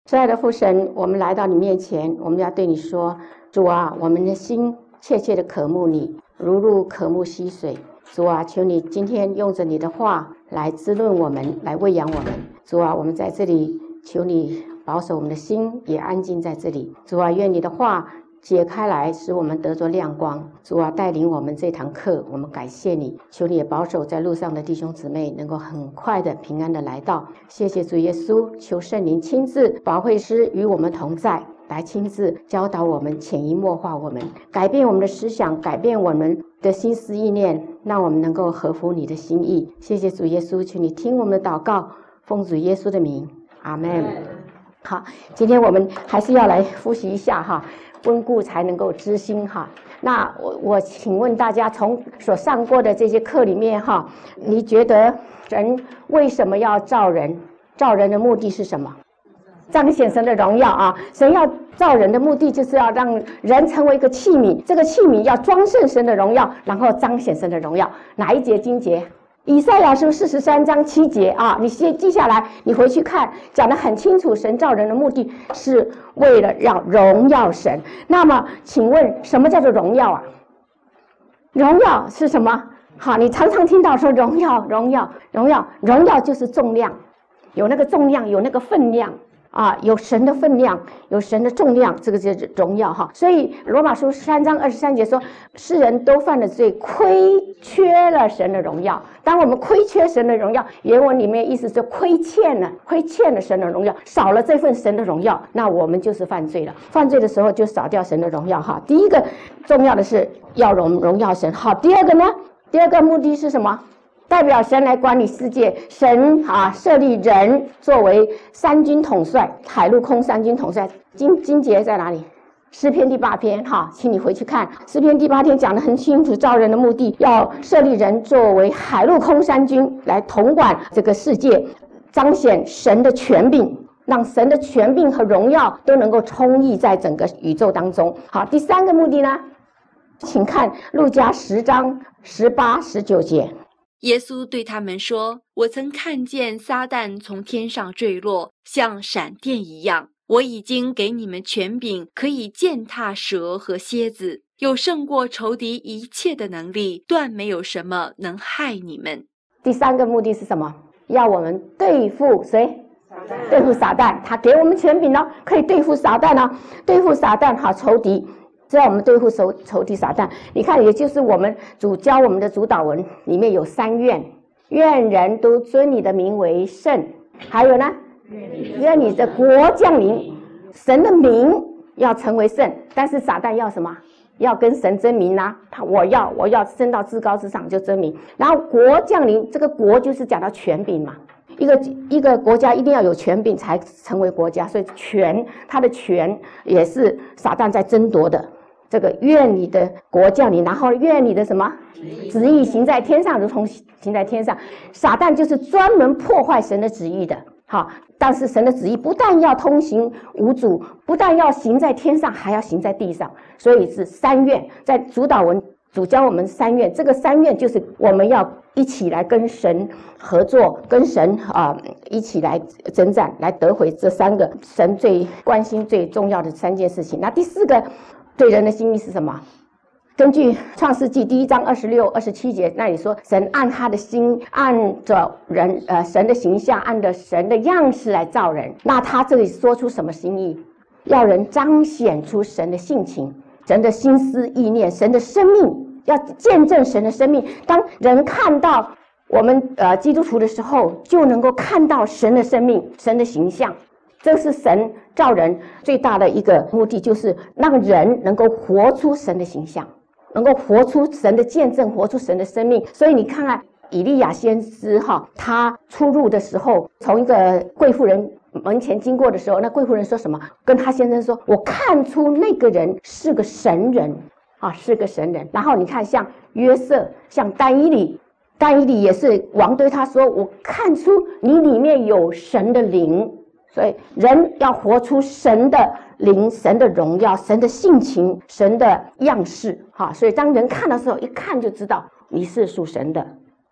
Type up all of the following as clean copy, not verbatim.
亲爱的父神，我们来到你面前，我们要对你说，主啊，我们的心切切的渴慕你，如入渴慕溪水。主啊，求你今天用着你的话来滋润我们，来喂养我们。主啊，我们在这里求你保守我们的心，也安静在这里。主啊，愿你的话解开来，使我们得着亮光。主啊，带领我们这堂课，我们感谢你，求你也保守在路上的弟兄姊妹能够很快的平安的来到。谢谢主耶稣，求圣灵亲自保惠师与我们同在，来亲自教导我们，潜移默化我们，改变我们的思想，改变我们的心思意念，让我们能够合乎你的心意。谢谢主耶稣，求你听我们的祷告，奉主耶稣的名，阿们。好，今天我们还是要来复习一下哈，温故才能够知新哈。那我请问大家，从所上过的这些课里面哈，你觉得神为什么要造人？造人的目的是什么？彰显神的荣耀啊！神要造人的目的就是要让人成为一个器皿，这个器皿要装盛神的荣耀，然后彰显神的荣耀。哪一节经节？以赛亚书43章7节啊，你先记下来，你回去看，讲得很清楚。神造人的目的是为了要荣耀神。那么，请问什么叫做荣耀啊？荣耀是什么？好，你常常听到说荣耀，荣耀，荣耀，荣耀就是重量，有那个重量，有那个分量。啊，有神的分量，有神的重量，这个就是荣耀哈。所以罗马书3章23节说，世人都犯了罪，亏缺了神的荣耀。当我们亏缺神的荣耀，原文里面意思是亏欠了神的荣耀，少了这份神的荣耀，那我们就是犯罪了。犯罪的时候就少掉神的荣耀哈。第一个重要的是要荣耀神。好，第二个呢？第二个目的是什么？代表神来管理世界，神设立人作为三军统帅，海陆空三军统帅。经节在哪里？诗篇第8篇哈，请你回去看诗篇第8篇讲得很清楚，造人的目的要设立人作为海陆空三军来统管这个世界，彰显神的权柄，让神的权柄和荣耀都能够充溢在整个宇宙当中。好，第三个目的呢，请看路加10章18、19节。 耶稣对他们说，我曾看见撒旦从天上坠落，像闪电一样。我已经给你们权柄，可以践踏蛇和蝎子，有胜过仇敌一切的能力，断没有什么能害你们。 第三个目的是什么？要我们对付谁？对付撒旦。他给我们权柄了，可以对付撒旦了，对付撒旦好仇敌。只要我们对付仇敌撒旦，你看，也就是我们主教我们的主祷文里面有3愿：愿人都尊你的名为圣，还有呢，愿你的国降临，神的名要成为圣。但是撒旦要什么？要跟神争名啊！我要升到至高之上就争名。然后国降临，这个国就是讲到权柄嘛。一个国家一定要有权柄才成为国家，所以它的权也是撒旦在争夺的。这个愿你的国降临，然后愿你的什么旨意行在天上，如同行在天上。撒旦就是专门破坏神的旨意的。好，但是神的旨意不但要通行无阻，不但要行在天上，还要行在地上。所以是3愿，在主祷文主教我们3愿，这个3愿就是我们要一起来跟神合作，跟神一起来征战，来得回这3个神最关心最重要的3件事情。那第4个对人的心意是什么？根据创世纪1章26、27节，那里说神按他的心，按着人神的形象，按着神的样式来造人。那他这里说出什么心意？要人彰显出神的性情，神的心思意念，神的生命，要见证神的生命。当人看到我们基督徒的时候，就能够看到神的生命，神的形象。这是神造人最大的一个目的，就是让人能够活出神的形象，能够活出神的见证，活出神的生命。所以你看看以利亚先知他出入的时候，从一个贵妇人门前经过的时候，那贵妇人说什么？跟他先生说，我看出那个人是个神人是个神人。然后你看像约瑟，像但以理也是王对他说，我看出你里面有神的灵。所以人要活出神的灵，神的荣耀，神的性情，神的样式所以当人看的时候，一看就知道你是属神的，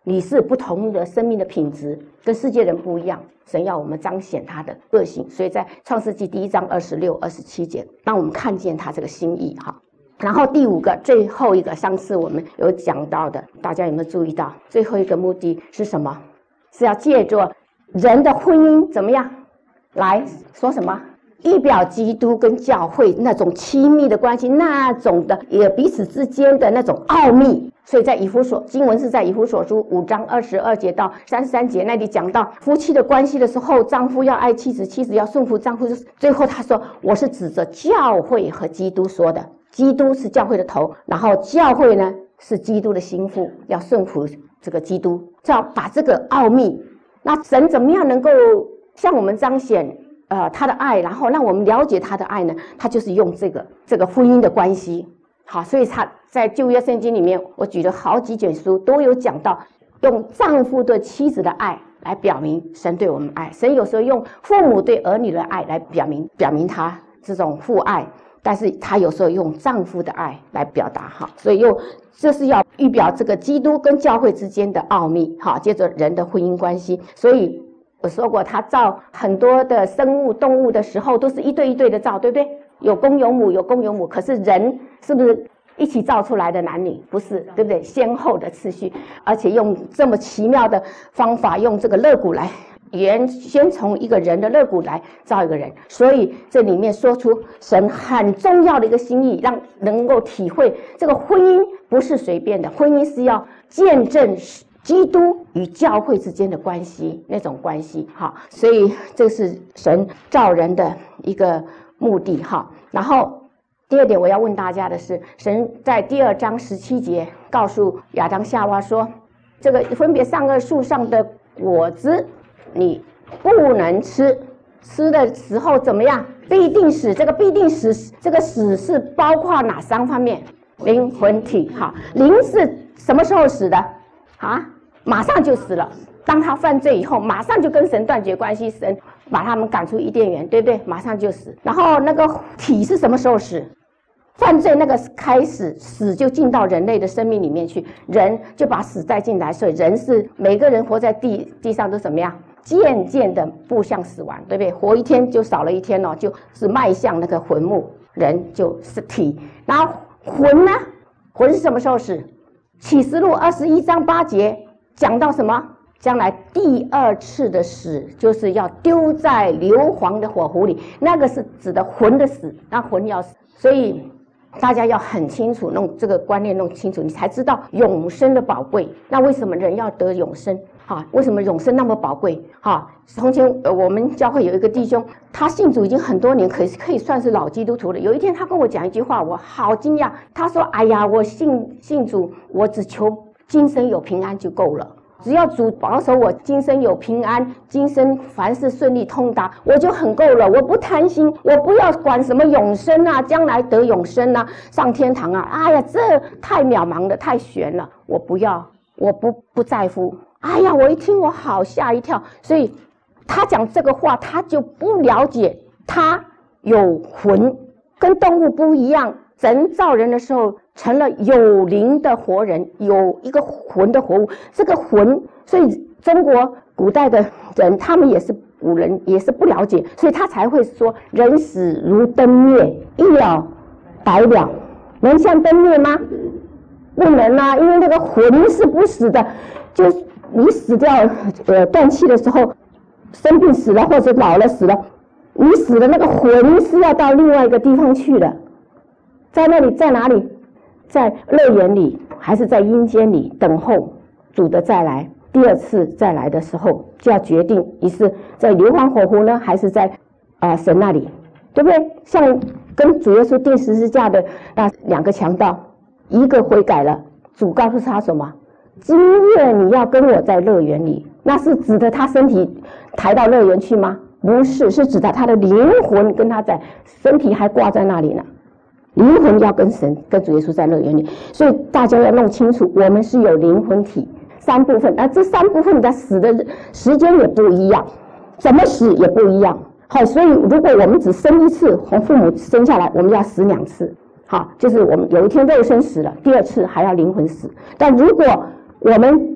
你是不同的生命的品质，跟世界人不一样。神要我们彰显他的个性，所以在创世纪1章26、27节，让我们看见他这个心意哈。然后第5个，最后一个，上次我们有讲到的，大家有没有注意到？最后一个目的是什么？是要借着人的婚姻怎么样来说什么？预表基督跟教会那种亲密的关系，那种的也彼此之间的那种奥秘。所以在经文是在以弗所书5章22节到33节那里讲到夫妻的关系的时候，丈夫要爱妻子，妻子要顺服丈夫。最后他说，我是指着教会和基督说的，基督是教会的头，然后教会呢是基督的心腹，要顺服这个基督，要把这个奥秘，那神怎么样能够向我们彰显他的爱，然后让我们了解他的爱呢？他就是用这个婚姻的关系。好，所以他在旧约圣经里面，我举了好几卷书都有讲到，用丈夫对妻子的爱来表明神对我们爱。神有时候用父母对儿女的爱来表明他这种父爱，但是他有时候用丈夫的爱来表达。哈，所以这是要预表这个基督跟教会之间的奥秘。哈，接着人的婚姻关系，所以我说过，他造很多的生物动物的时候都是一对一对的造，对不对？有公有母，可是人是不是一起造出来的男女？不是，对不对？先后的次序，而且用这么奇妙的方法，用这个肋骨来先从一个人的肋骨来造一个人。所以这里面说出神很重要的一个心意，让能够体会这个婚姻不是随便的，婚姻是要见证基督与教会之间的关系，那种关系。好，所以这是神造人的一个目的。哈，然后第2点我要问大家的是，神在第2章17节告诉亚当夏娃说，这个分别善恶树上的果子你不能吃，吃的时候怎么样？必定死。这个必定死，这个死是包括哪3方面？灵魂体。哈，灵是什么时候死的啊？马上就死了。当他犯罪以后，马上就跟神断绝关系，神把他们赶出伊甸园，对不对？马上就死。然后那个体是什么时候死？犯罪那个开始，死就进到人类的生命里面去，人就把死带进来。所以人是每个人活在地上都怎么样？渐渐的步向死亡，对不对？活一天就少了一天哦，就是迈向那个坟墓。人就是体，然后魂呢？魂是什么时候死？启示录21章8节讲到什么？将来第2次的死，就是要丢在硫磺的火湖里，那个是指的魂的死，那魂要死。所以大家要很清楚，弄这个观念弄清楚，你才知道永生的宝贵。那为什么人要得永生？为什么永生那么宝贵？从前我们教会有一个弟兄，他信主已经很多年，可以算是老基督徒了。有一天他跟我讲一句话，我好惊讶。他说：“哎呀，我信主，我只求今生有平安就够了。只要主保守我今生有平安，今生凡事顺利通达，我就很够了。我不贪心，我不要管什么永生啊，将来得永生啊，上天堂啊。哎呀，这太渺茫了，太玄了，我不要，我不在乎。哎呀，我一听我好吓一跳。所以他讲这个话，他就不了解他有魂，跟动物不一样。神造人的时候成了有灵的活人，有一个魂的活物。这个魂，所以中国古代的人，他们也是古人，也是不了解，所以他才会说人死如灯灭，一了百了。能像灯灭吗？不能啊，因为那个魂是不死的。就你死掉断气的时候，生病死了或者老了死了，你死的那个魂是要到另外一个地方去的。在那里，在哪里？在乐园里，还是在阴间里等候主的再来？第2次再来的时候，就要决定你是在硫磺火湖呢，还是在神那里，对不对？像跟主耶稣钉十字架的那2个强盗，一个悔改了，主告诉他什么？今夜你要跟我在乐园里。那是指的他身体抬到乐园去吗？不是，是指的他的灵魂跟他在身体还挂在那里呢。灵魂要跟神跟主耶稣在乐园里，所以大家要弄清楚，我们是有灵魂体3部分，而这3部分的死的时间也不一样，怎么死也不一样。好，所以如果我们只生1次，从父母生下来，我们要死2次。好，就是我们有一天肉身死了，第2次还要灵魂死。但如果我们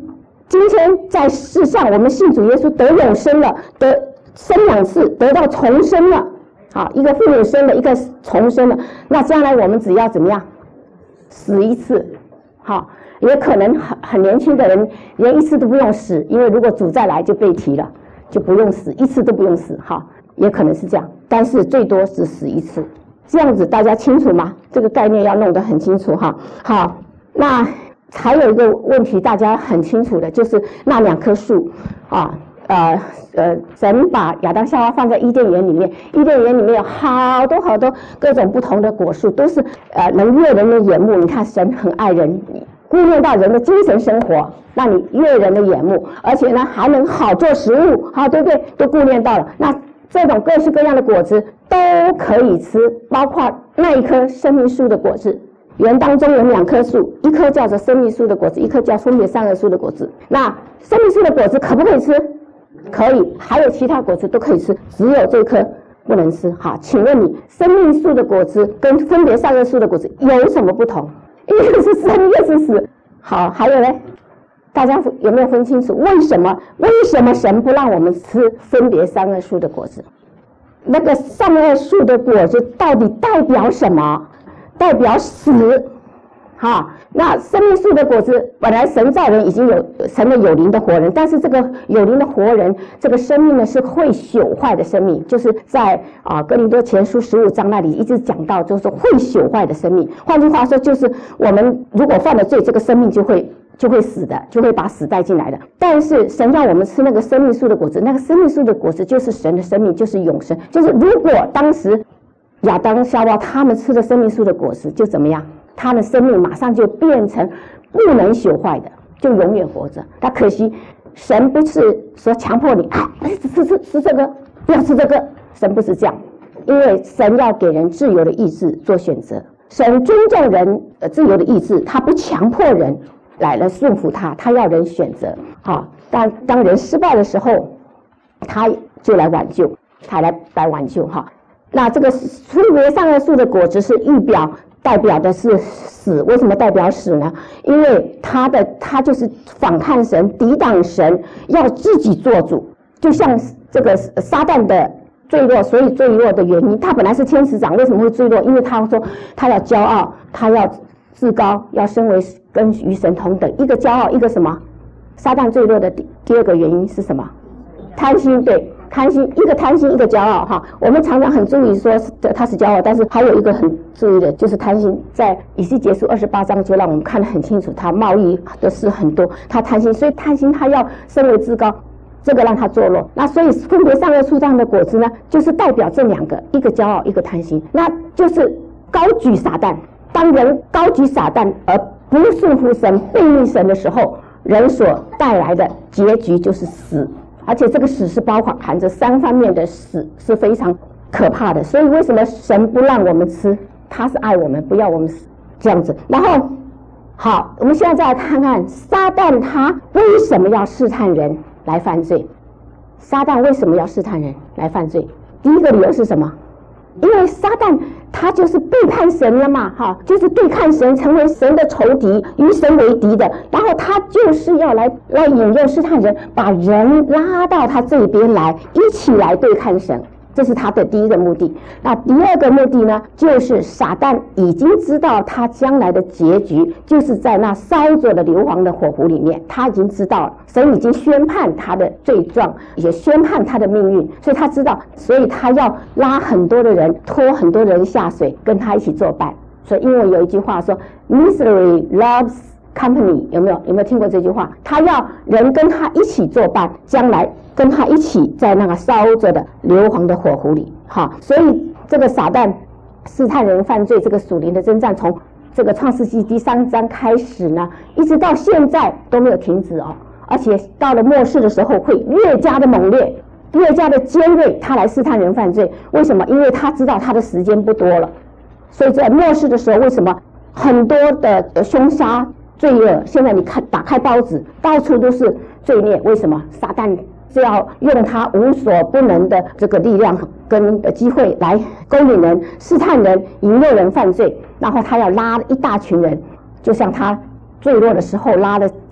今天在世上，我们信主耶稣得永生了，得生2次，得到重生了。好，一个复永生了，一个重生了。那将来我们只要怎么样？死1次。好，也可能很年轻的人连1次都不用死，因为如果主再来就被提了，就不用死，1次都不用死。好，也可能是这样，但是最多只死1次。这样子大家清楚吗？这个概念要弄得很清楚哈。好，那还有一个问题大家很清楚的，就是那2棵树啊，神把亚当夏娃放在伊甸园里面，伊甸园里面有好多各种不同的果树，都是能悦人的眼目。你看神很爱人，顾念到人的精神生活，让你悦人的眼目，而且呢还能好做食物，好，对不对？都顾念到了。那这种各式各样的果子都可以吃，包括那一棵生命树的果子。园当中有2棵树，一棵叫做生命树的果子，一棵叫分别善恶树的果子。那生命树的果子可不可以吃？可以，还有其他果子都可以吃，只有这棵不能吃。好，请问你，生命树的果子跟分别善恶树的果子有什么不同？一个是生，一个是死。好，还有呢？大家有没有分清楚为什么神不让我们吃分别善恶树的果子？那个善恶树的果子到底代表什么？代表死。好，那生命树的果子本来神造人已经有成了有灵的活人，但是这个有灵的活人，这个生命呢是会朽坏的生命，就是在哥林多前书15章那里一直讲到，就是会朽坏的生命。换句话说，就是我们如果犯了罪，这个生命就会死的，就会把死带进来的。但是神让我们吃那个生命树的果子，那个生命树的果子就是神的生命，就是永生。就是如果当时亚当夏娃他们吃了生命树的果子，就怎么样？他的生命马上就变成不能朽坏的，就永远活着。但可惜神不是说强迫你吃这个，不要吃这个，神不是这样，因为神要给人自由的意志做选择，神尊重人自由的意志，他不强迫人来顺服他，他要人选择。好，当人失败的时候，他就来挽救，他来挽救。哈，那这个分别善恶树的果子是预表，代表的是死。为什么代表死呢？因为他就是反抗神，抵挡神，要自己做主。就像这个撒旦的坠落，所以坠落的原因，他本来是天使长，为什么会坠落？因为他说他要骄傲，他要自高，要升为跟与神同等。一个骄傲，一个什么？撒旦坠落的第2个原因是什么？贪心。对，贪心，一个贪心，一个骄傲。哈，我们常常很注意说他是骄傲，但是还有一个很注意的就是贪心。在以西结书28章就让我们看得很清楚，他贸易的事很多，他贪心，所以贪心他要升为至高，这个让他堕落。那所以分别善恶树上的果子呢，就是代表这2个，一个骄傲，一个贪心，那就是高举撒旦。当人高举撒旦而不顺服神，背逆神的时候，人所带来的结局就是死。而且这个死是包含着3方面的死，是非常可怕的。所以为什么神不让我们吃？他是爱我们，不要我们死，这样子。然后好，我们现在再来看看撒旦他为什么要试探人来犯罪。撒旦为什么要试探人来犯罪？第一个理由是什么？因为撒旦他就是背叛神了嘛，哈，就是对抗神，成为神的仇敌，与神为敌的。然后他就是要来引诱试探人，把人拉到他这边来，一起来对抗神。这是他的第一个目的。那第2个目的呢，就是撒旦已经知道他将来的结局，就是在那烧着的硫磺的火湖里面，他已经知道了，神已经宣判他的罪状，也宣判他的命运，所以他知道，所以他要拉很多的人，拖很多人下水，跟他一起作伴。所以英文有一句话说 Misery loves company， 有没有听过这句话？他要人跟他一起作伴，将来跟他一起在那个烧着的硫磺的火湖里。好，所以这个撒旦试探人犯罪，这个属灵的征战，从这个创世纪第3章开始呢，一直到现在都没有停止哦。而且到了末世的时候，会越加的猛烈，越加的尖锐，他来试探人犯罪。为什么？因为他知道他的时间不多了。所以在末世的时候，为什么很多的凶杀罪恶，现在你看打开报纸，到处都是罪孽。为什么？撒旦是要用他无所不能的这个力量跟机会来勾引人、试探人、引诱人犯罪，然后他要拉一大群人，就像他坠落的时候拉了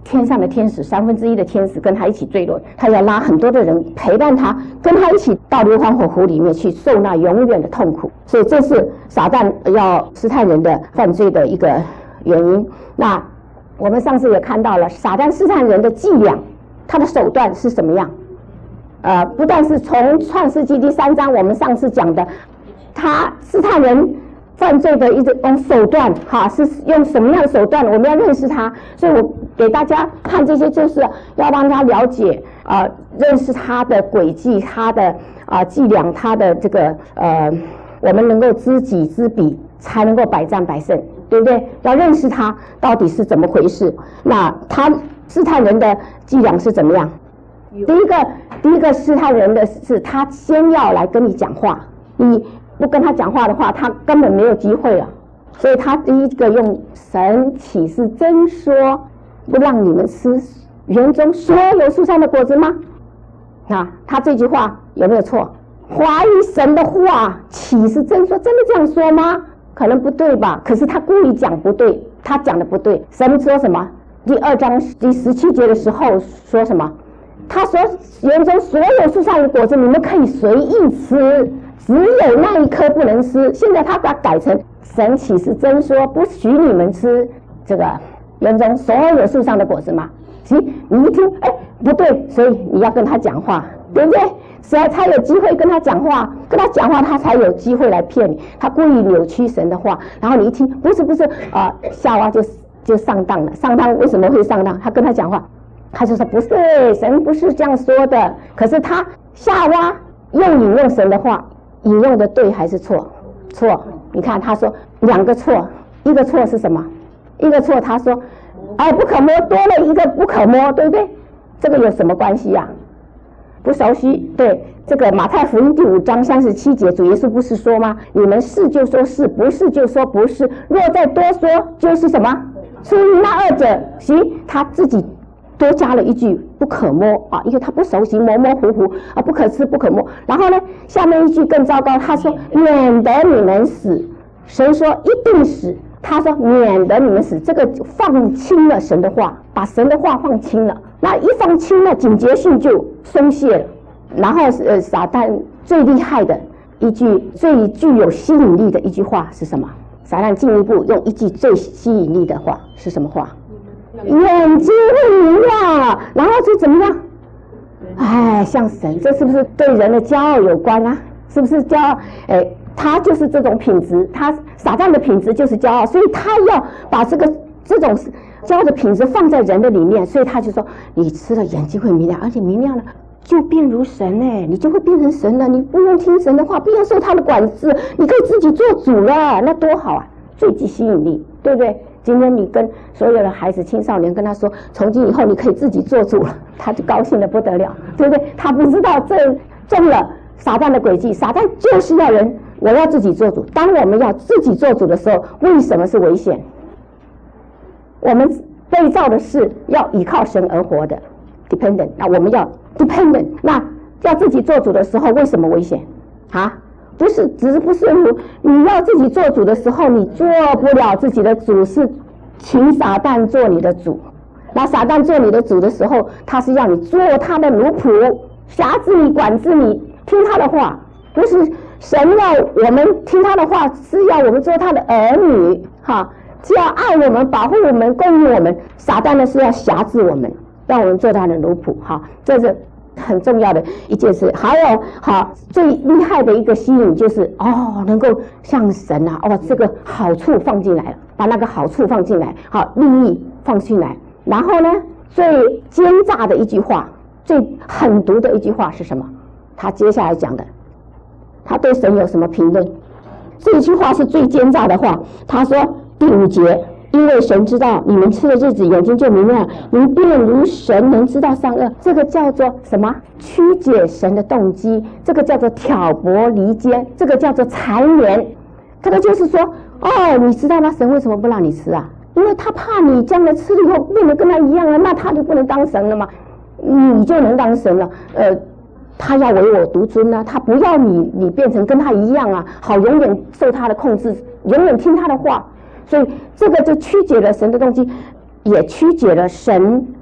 天上的天使1/3的天使跟他一起坠落，他要拉很多的人陪伴他，跟他一起到硫磺火湖里面去受那永远的痛苦。所以这是撒旦要试探人的犯罪的一个原因。那我们上次也看到了撒旦试探人的伎俩，他的手段是什么样？不但是从创世纪第3章我们上次讲的，他试探人犯罪的一种手段，是用什么样的手段？我们要认识他，所以我给大家看这些，就是要让他了解认识他的轨迹，他的伎俩，他的这个我们能够知己知彼，才能够百战百胜，对不对？要认识他到底是怎么回事。那他试探人的伎俩是怎么样？第一个试探人的是，他先要来跟你讲话，你不跟他讲话的话，他根本没有机会了。所以他第一个用神岂是真说不让你们吃园中所有树上的果子吗？他这句话有没有错？怀疑神的话岂是真说？真的这样说吗？可能不对吧，可是他故意讲不对，他讲的不对。神说什么？第2章第17节的时候说什么？他说园中所有树上的果子你们可以随意吃，只有那一颗不能吃。现在他把它改成神岂是真说不许你们吃这个园中所有树上的果子吗？你一听不对，所以你要跟他讲话，对不对？才有机会跟他讲话，他才有机会来骗你。他故意扭曲神的话，然后你一听不是夏娃就上当了。上当为什么会上当？他跟他讲话，他就说不是，神不是这样说的。可是夏娃引用神的话，引用的对还是错？错。你看他说2个错，一个错是什么？一个错他说不可摸，多了一个不可摸，对不对？这个有什么关系呀？不熟悉。对，这个马太福音第5章37节，主耶稣不是说吗？你们是就说是，不是就说不是，若再多说就是什么？出于那2者。行，他自己多加了一句不可摸因为他不熟悉，模模糊糊不可吃不可摸。然后呢，下面一句更糟糕，他说免得你们死。神说一定死，他说免得你们死，这个放轻了神的话，把神的话放轻了。那一放轻了，警觉性就松懈了。然后撒旦最厉害的一句，最具有吸引力的一句话是什么？撒旦进一步用一句最吸引力的话是什么话？眼睛会明亮，然后就怎么样？像神，这是不是对人的骄傲有关啊？是不是骄傲？他就是这种品质，撒旦的品质就是骄傲，所以他要把这种骄傲的品质放在人的里面，所以他就说你吃了眼睛会明亮，而且明亮了就变如神你就会变成神了，你不用听神的话，不用受他的管制，你可以自己做主了，那多好啊！最具吸引力，对不对？今天你跟所有的孩子青少年跟他说从今以后你可以自己做主了，他就高兴得不得了，对不对？他不知道这中了撒旦的诡计，撒旦就是要人我要自己做主。当我们要自己做主的时候，为什么是危险？我们被造的是要依靠神而活的 dependent， 那我们要 dependent， 那要自己做主的时候为什么危险不是只是不顺服，你要自己做主的时候你做不了自己的主，是请撒旦做你的主。那撒旦做你的主的时候，他是要你做他的奴仆，辖制你，管制你，听他的话。不是神要我们听他的话，是要我们做他的儿女是要爱我们，保护我们，供应我们。撒旦呢是要辖制我们，让我们做他的奴仆这是很重要的一件事。还有最厉害的一个吸引就是能够像神这个好处放进来了，把那个好处放进来，利益放进来。然后呢，最奸诈的一句话，最狠毒的一句话是什么？他接下来讲的，他对神有什么评论？这一句话是最奸诈的话。他说第5节，因为神知道你们吃的日子眼睛就明亮，你们便如神能知道善恶。这个叫做什么？曲解神的动机，这个叫做挑拨离间，这个叫做谗言。这个就是说你知道吗？神为什么不让你吃因为他怕你将来吃了以后变得跟他一样了，那他就不能当神了嘛，你就能当神了。他要唯我独尊他不要你变成跟他一样好永远受他的控制，永远听他的话。所以这个就曲解了神的动机，也曲解了神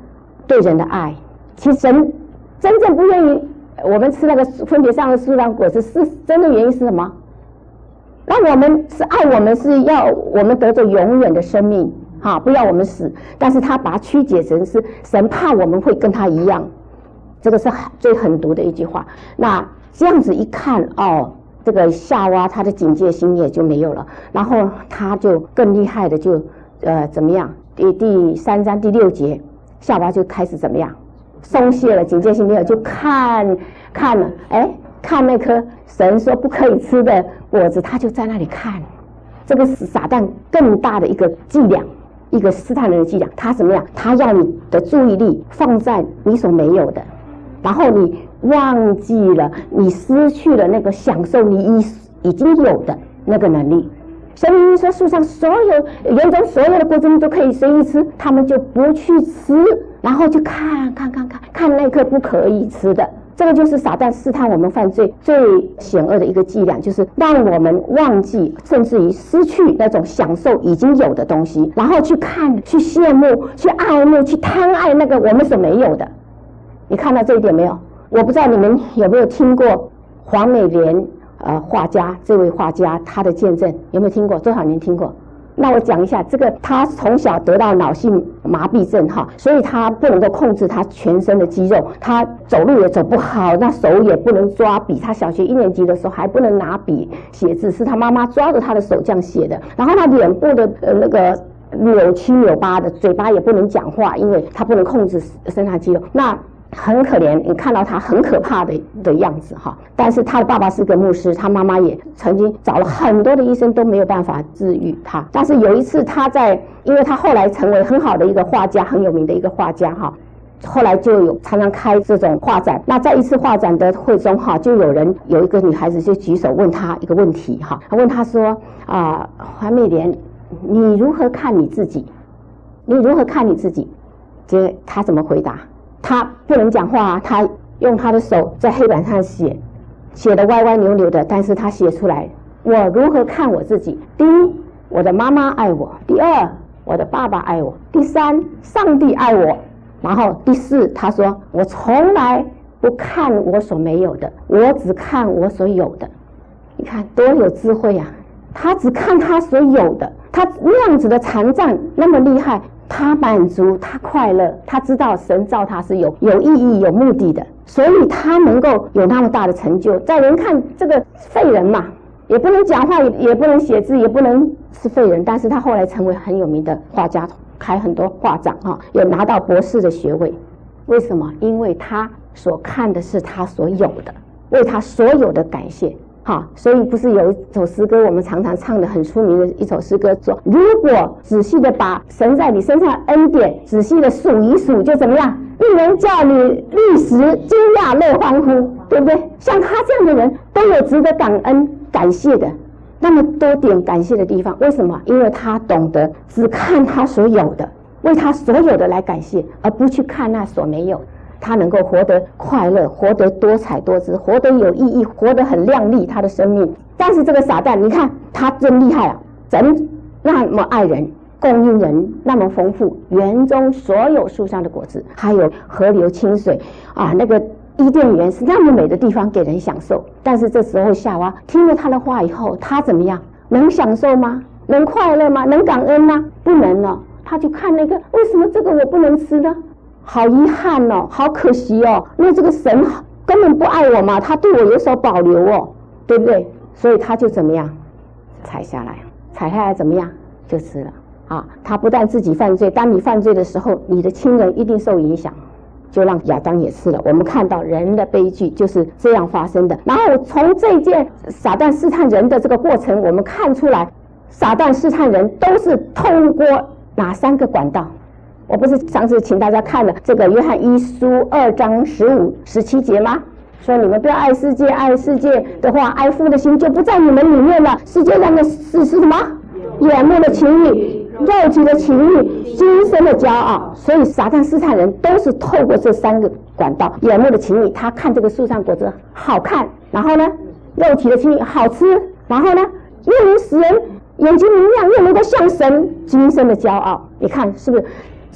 对人的爱。其实神真正不愿意我们吃那个分别善恶树上果子，是真的原因是什么？那我们是爱我们，是要我们得着永远的生命，不要我们死。但是他把它曲解成是神怕我们会跟他一样，这个是最狠毒的一句话。那这样子一看，这个夏娃他的警戒心也就没有了，然后他就更厉害的就怎么样？第3章第6节，夏娃就开始怎么样？松懈了，警戒心没有，就看了，看那颗神说不可以吃的果子，他就在那里看。这个是撒旦更大的一个伎俩，一个试探人的伎俩。他怎么样？他要你的注意力放在你所没有的，然后你忘记了，你失去了那个享受你已经有的那个能力。神明明说树上园中所有的果子你都可以随意吃，他们就不去吃，然后就看那颗不可以吃的。这个就是撒旦试探我们犯罪最险恶的一个伎俩，就是让我们忘记，甚至于失去那种享受已经有的东西，然后去看、去羡慕、去爱慕、去贪爱那个我们所没有的。你看到这一点没有？我不知道你们有没有听过黄美莲画家，这位画家他的见证有没有听过？多少年听过？那我讲一下，这个他从小得到脑性麻痹症所以他不能够控制他全身的肌肉，他走路也走不好，那手也不能抓笔，他小学1年级的时候还不能拿笔写字，是他妈妈抓着他的手这样写的。然后他脸部的那个扭曲扭巴的，嘴巴也不能讲话，因为他不能控制身上肌肉。那很可怜，你看到他很可怕的样子但是他的爸爸是个牧师，他妈妈也曾经找了很多的医生都没有办法治愈他。但是有一次因为他后来成为很好的一个画家，很有名的一个画家后来就常常开这种画展。那在一次画展的会中就有一个女孩子就举手问他一个问题他问他说黄美莲，你如何看你自己？你如何看你自己？结果他怎么回答？他不能讲话他用他的手在黑板上写得歪歪扭扭的，但是他写出来，我如何看我自己？第一，我的妈妈爱我；第二，我的爸爸爱我；第三，上帝爱我；然后第四，他说我从来不看我所没有的，我只看我所有的。你看多有智慧啊！他只看他所有的，他那样子的残障那么厉害，他满足，他快乐，他知道神造他是有意义、有目的的，所以他能够有那么大的成就。在人看这个废人嘛，也不能讲话，也不能写字，也不能是废人，但是他后来成为很有名的画家，开很多画展也拿到博士的学位。为什么？因为他所看的是他所有的，为他所有的感谢。所以不是有一首诗歌我们常常唱的很出名的一首诗歌，说如果仔细的把神在你身上的恩典仔细的数一数，就怎么样，必能叫你立时惊讶乐欢呼，对不对？像他这样的人都有值得感恩感谢的那么多点感谢的地方。为什么？因为他懂得只看他所有的，为他所有的来感谢，而不去看那所没有。他能够活得快乐，活得多彩多姿，活得有意义，活得很亮丽他的生命。但是这个撒旦，你看他真厉害啊，神那么爱人，供应人那么丰富，园中所有树上的果子，还有河流清水那个伊甸园是那么美的地方给人享受。但是这时候夏娃听了他的话以后，他怎么样？能享受吗？能快乐吗？能感恩吗？不能了。他就看那个，为什么这个我不能吃呢？好遗憾好可惜因为这个神根本不爱我嘛，他对我有所保留对不对？所以他就怎么样？采下来怎么样？就吃了他不但自己犯罪，当你犯罪的时候，你的亲人一定受影响，就让亚当也吃了。我们看到人的悲剧就是这样发生的。然后从这件撒旦试探人的这个过程，我们看出来撒旦试探人都是通过哪3个管道？我不是上次请大家看了这个约翰1书2章15、17节吗？说你们不要爱世界，爱世界的话，爱父的心就不在你们里面了。世界上的事是什么？眼目的情欲、肉体的情欲、今生的骄傲。所以撒旦试探人都是透过这3个管道。眼目的情欲，他看这个树上果子好看，然后呢，肉体的情欲好吃，然后呢，又能使人眼睛明亮，又能够像神，今生的骄傲。你看是不是？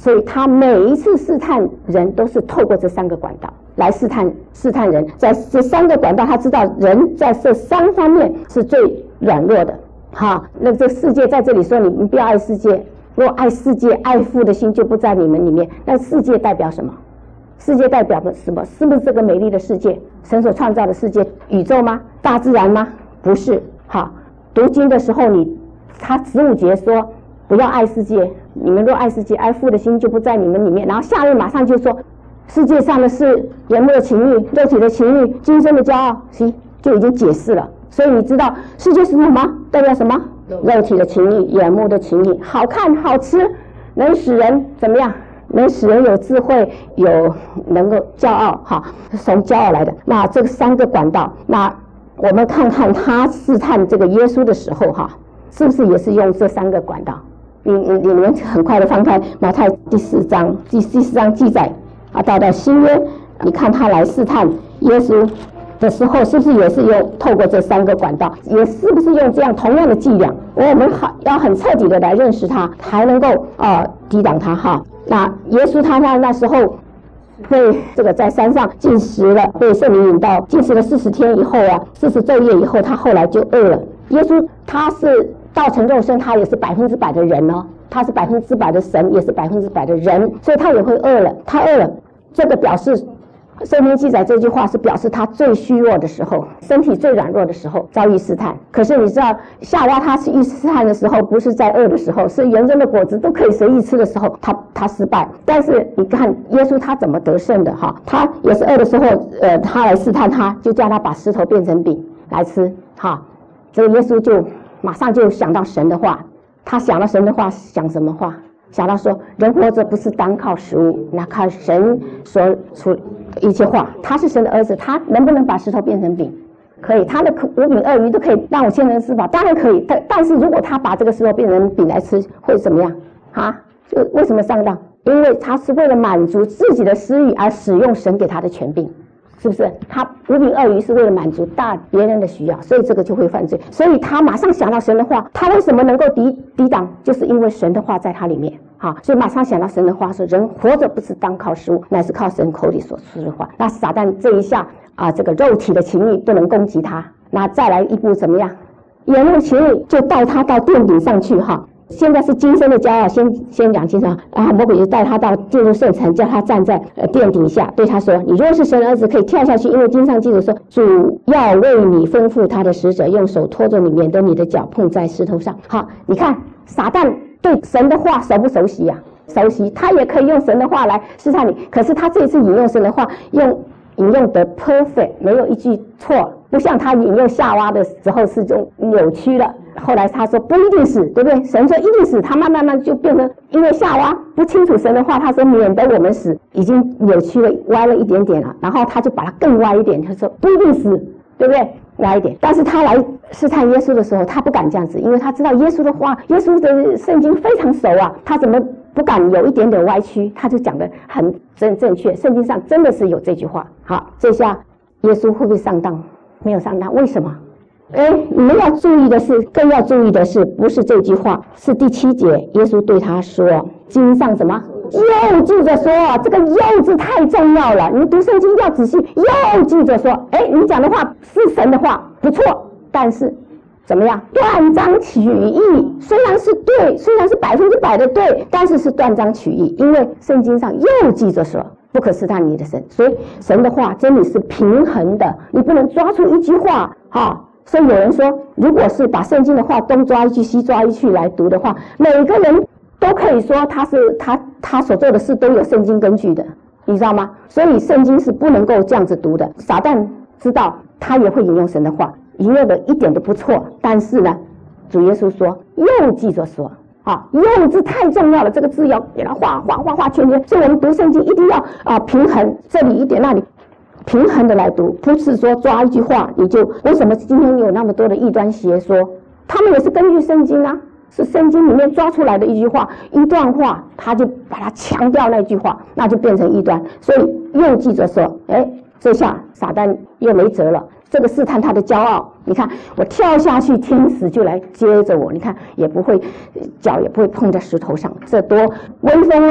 所以他每一次试探人都是透过这3个管道来试探人，在这3个管道他知道人在这3方面是最软弱的。好，那这世界在这里说你们不要爱世界，若爱世界，爱父的心就不在你们里面。那世界代表什么？世界代表的什么？是不是这个美丽的世界，神所创造的世界，宇宙吗？大自然吗？不是。好，读经的时候他15节说不要爱世界，你们若爱世界，爱父的心就不在你们里面。然后下面马上就说世界上的事，眼目的情欲，肉体的情欲，今生的骄傲，就已经解释了。所以你知道世界是什么？代表什么？肉体的情欲，眼目的情欲，好看好吃，能使人怎么样？能使人有智慧，能够骄傲。好，从骄傲来的。那这3个管道，那我们看看他试探这个耶稣的时候是不是也是用这3个管道？你们很快的翻开马太第4章记载到新约，你看他来试探耶稣的时候，是不是也是透过这3个管道，也是不是用这样同样的伎俩？我们要很彻底的来认识他，才能够抵挡他那耶稣他那时候被这个在山上禁食了，被圣灵引导禁食了40天以后40昼夜以后，他后来就饿了。耶稣他是道成肉身，他也是100%的人他是100%的神，也是100%的人，所以他也会饿了。他饿了，这个表示圣经记载这句话是表示他最虚弱的时候，身体最软弱的时候遭遇试探。可是你知道夏娃他遇试探的时候，不是在饿的时候，是园中的果子都可以随意吃的时候，他失败。但是你看耶稣他怎么得胜的他也是饿的时候他来试探他，就叫他把石头变成饼来吃这个耶稣就马上就想到神的话。他想到神的话，想什么话？想到说人活着不是单靠食物，那靠神所出一切话。他是神的儿子，他能不能把石头变成饼？可以，他的5饼2鱼都可以让5000人吃饱，当然可以。但是如果他把这个石头变成饼来吃，会怎么样就为什么上当？因为他是为了满足自己的私欲而使用神给他的权柄，是不是？他5饼2鱼是为了满足别人的需要，所以这个就会犯罪。所以他马上想到神的话，他为什么能够抵挡？就是因为神的话在他里面所以马上想到神的话，说人活着不是单靠食物，乃是靠神口里所出的话。那撒旦这一下这个肉体的情欲都能攻击他，那再来一步怎么样？眼目情欲就带他到殿顶上去现在是今生的骄傲，先讲今生魔鬼就带他到进入圣城，叫他站在殿顶下，对他说：你若是神的儿子，可以跳下去，因为经上记着说，主要为你吩咐他的使者，用手托着你，免得你的脚碰在石头上。你看撒旦对神的话熟不熟悉熟悉，他也可以用神的话来试探你。可是他这次引用神的话，引用的 perfect， 没有一句错，不像他引用夏娃的时候是就扭曲了。后来他说不一定是，对不对？神说一定是，他慢慢就变成，因为夏娃不清楚神的话，他说免得我们死，已经扭曲了，歪了一点点了。然后他就把它更歪一点，他说不一定是，对不对？歪一点。但是他来试探耶稣的时候，他不敢这样子，因为他知道耶稣的话，耶稣的圣经非常熟他怎么不敢有一点点歪曲？他就讲得很正确，圣经上真的是有这句话。好，这下耶稣会不会上当？没有上当，为什么？你们要注意的是，更要注意的是，不是这句话，是第7节，耶稣对他说，经上什么？又记着说，这个又字太重要了，你们读圣经要仔细。又记着说，你讲的话是神的话，不错，但是怎么样？断章取义，虽然是对，虽然是100%的对，但是是断章取义，因为圣经上又记着说，不可试探你的神。所以神的话真理是平衡的，你不能抓出一句话所以有人说，如果是把圣经的话东抓一句西抓一句来读的话，每个人都可以说他所做的事都有圣经根据的，你知道吗？所以圣经是不能够这样子读的。撒旦知道他也会引用神的话，引用的一点都不错，但是呢，主耶稣说又记着说又字太重要了，这个字要给它画圈圈。所以我们读圣经一定要平衡，这里一点那里平衡的来读，不是说抓一句话你就。为什么今天有那么多的异端邪说？他们也是根据圣经是圣经里面抓出来的一句话一段话，他就把它强调那句话，那就变成异端。所以又记着说，这下撒旦又没辙了，这个试探他的骄傲。你看我跳下去，天使就来接着我，你看也不会脚也不会碰在石头上，这多威风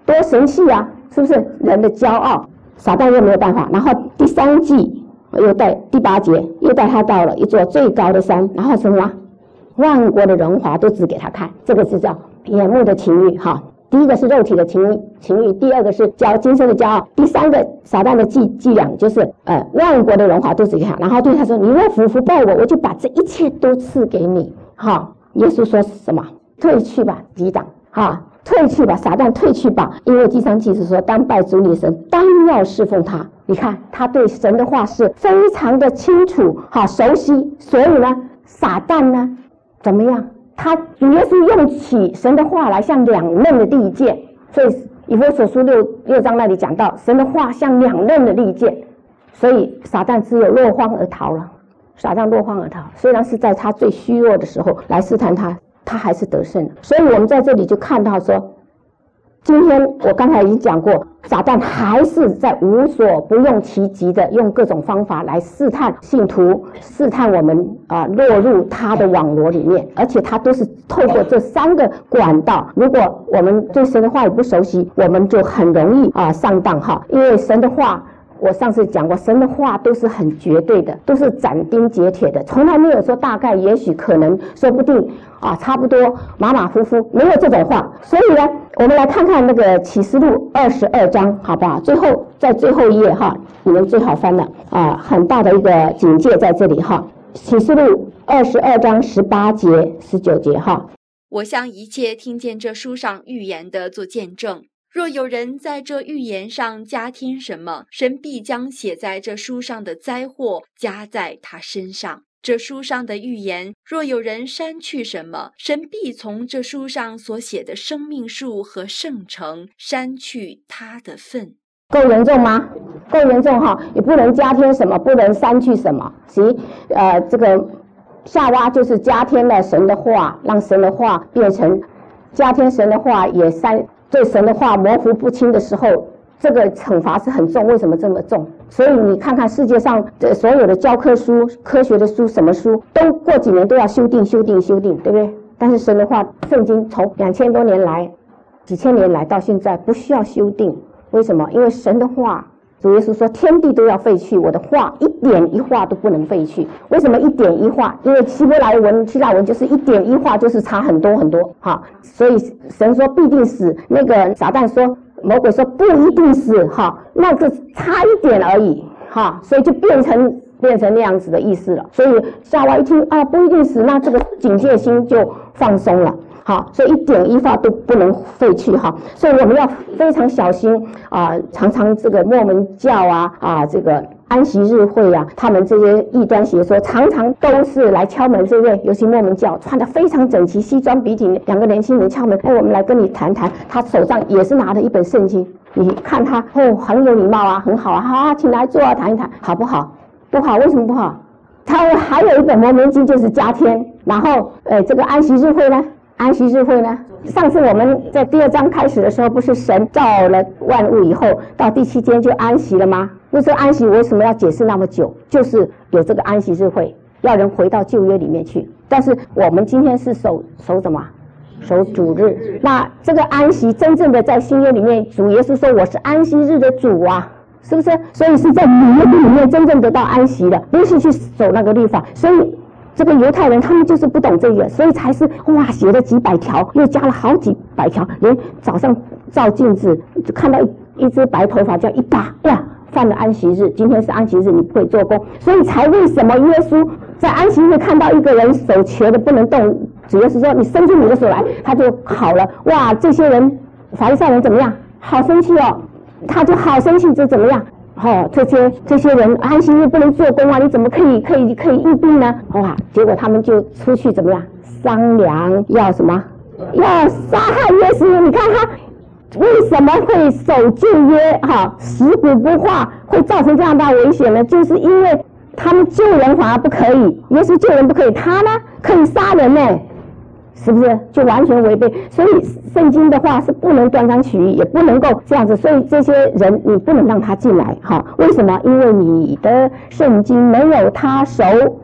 多神气啊，是不是？人的骄傲，撒旦又没有办法。然后第3季又带第8节，又带他到了一座最高的山，然后什么？万国的荣华都指给他看，这个是叫眼目的情欲哈。第一个是肉体的情欲，第二个是今生的骄傲，第3个撒旦的伎俩就是万国的荣华都指给他，然后对他说：“你若服拜我，我就把这一切都赐给你。”哈，耶稣说什么？退去吧，抵挡哈，退去吧，撒旦退去吧，因为第3祭司说：“当拜主你神，当要侍奉他。”你看他对神的话是非常的清楚哈，熟悉，所以呢，撒旦呢怎么样？主耶稣用起神的话来像两刃的利剑，所以以弗所书6章那里讲到神的话像两刃的利剑，所以撒旦只有落荒而逃了。撒旦落荒而逃，虽然是在他最虚弱的时候来试探他，他还是得胜了。所以我们在这里就看到说，今天我刚才已经讲过，撒旦还是在无所不用其极的用各种方法来试探信徒，试探我们落入他的网罗里面，而且他都是透过这3个管道。如果我们对神的话语不熟悉，我们就很容易上当哈，因为神的话。我上次讲过，神的话都是很绝对的，都是斩钉截铁的，从来没有说大概、也许、可能、说不定差不多、马马虎虎，没有这种话。所以呢，我们来看看那个启示录22章，好不好？在最后一页哈，你们最好翻了很大的一个警戒在这里哈。启示录22章18节、19节哈。 我向一切听见这书上预言的做见证。若有人在这预言上加添什么，神必将写在这书上的灾祸加在他身上。这书上的预言，若有人删去什么，神必从这书上所写的生命树和圣城删去他的份。 够严重吗？够严重哈！也不能加添什么，不能删去什么。这个夏娃就是加添了神的话，让神的话变成加添神的话也对神的话模糊不清的时候，这个惩罚是很重。为什么这么重？所以你看看世界上的所有的教科书、科学的书，什么书都过几年都要修订，对不对？但是神的话，圣经从2000多年来、几千年来到现在不需要修订。为什么？因为神的话，主耶稣说天地都要废去，我的话一点一画都不能废去。为什么一点一画？因为希腊文就是一点一画就是差很多很多哈，所以神说必定死，那个撒旦说魔鬼说不一定死哈，那就差一点而已哈，所以就变成那样子的意思了。所以夏娃一听不一定死，那这个警戒心就放松了。好，所以一点一画都不能废去哈，所以我们要非常小心常常这个末门教这个安息日会他们这些异端邪说常常都是来敲门，对不对？尤其末门教穿得非常整齐，西装笔挺，2个年轻人敲门，我们来跟你谈谈。他手上也是拿着一本圣经，你看他很有礼貌很好好，请来坐谈一谈，好不好？不好，为什么不好？他还有一本摩门经就是加添，然后这个安息日会呢？安息日会呢？上次我们在第2章开始的时候，不是神造了万物以后，到第7天就安息了吗？那时候安息为什么要解释那么久？就是有这个安息日会，要人回到旧约里面去。但是我们今天是守什么？守主日。那这个安息真正的在新约里面，主耶稣说我是安息日的主是不是？所以是在里面真正得到安息的，不是去守那个律法。所以这个犹太人他们就是不懂这个，所以才是写了几百条，又加了好几百条，连早上照镜子就看到一只白头发叫一拔，犯了安息日，今天是安息日，你不可以做工，所以才为什么耶稣在安息日看到一个人手瘸的不能动，主耶稣说你伸出你的手来，他就好了。这些人法利赛人怎么样？好生气他就好生气，这怎么样？这些人安息日不能做工你怎么可以疫病呢？结果他们就出去怎么样商量要什么？要杀害耶稣。你看他为什么会守旧约食古不化，会造成这样大危险呢？就是因为他们救人反而不可以，耶稣救人不可以，他呢可以杀人呢，是不是就完全违背？所以圣经的话是不能断章取义，也不能够这样子。所以这些人你不能让他进来为什么？因为你的圣经没有他熟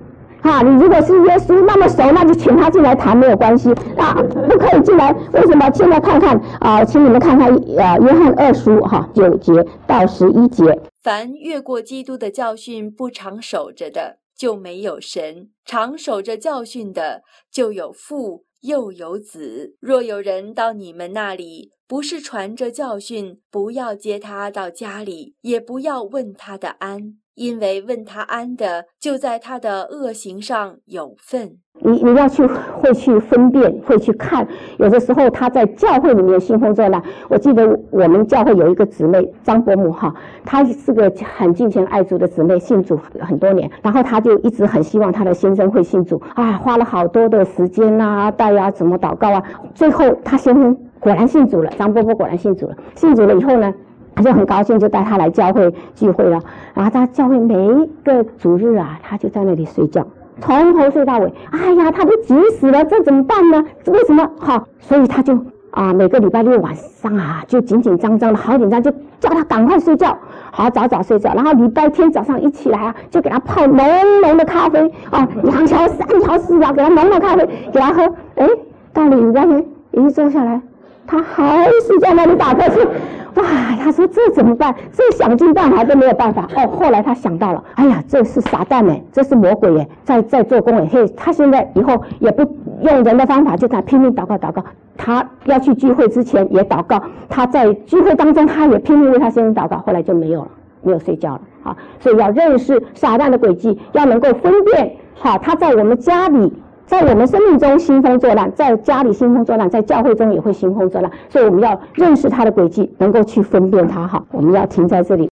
你如果是耶稣那么熟，那就请他进来谈没有关系啊，不可以进来。为什么？现在看看请你们看看约翰2书9节到11节。 凡越过基督的教训不常守着的，就没有神；常守着教训的，就有父又有子。若有人到你们那里，不是传着教训，不要接他到家里，也不要问他的安，因为问他安的，就在他的恶行上有份。你要会去分辨，会去看。有的时候他在教会里面兴风作浪。我记得我们教会有一个姊妹张伯母她是个很敬虔爱主的姊妹，信主很多年，然后她就一直很希望她的先生会信主花了好多的时间带怎么祷告最后她先生果然信主了，张伯伯果然信主了。信主了以后呢，他就很高兴，就带他来教会聚会了。然后他教会每一个主日他就在那里睡觉，从头睡到尾。他都急死了，这怎么办呢？为什么所以他就每个礼拜6晚上就紧紧张张的，好紧张，就叫他赶快睡觉，早睡觉。然后礼拜天早上一起来就给他泡浓浓的咖啡2条3条4条，给他浓浓咖啡给他喝。到了礼拜天一坐下来，他还是在那里打瞌睡。他说这怎么办？这想尽办法都没有办法。后来他想到了，这是撒旦这是魔鬼在做工他现在以后也不用人的方法，就在拼命祷告。他要去聚会之前也祷告，他在聚会当中他也拼命为他先生祷告。后来就没有睡觉了所以要认识撒旦的诡计，要能够分辨他在我们家里，在我们生命中兴风作浪，在家里兴风作浪，在教会中也会兴风作浪，所以我们要认识他的诡计，能够去分辨他我们要停在这里。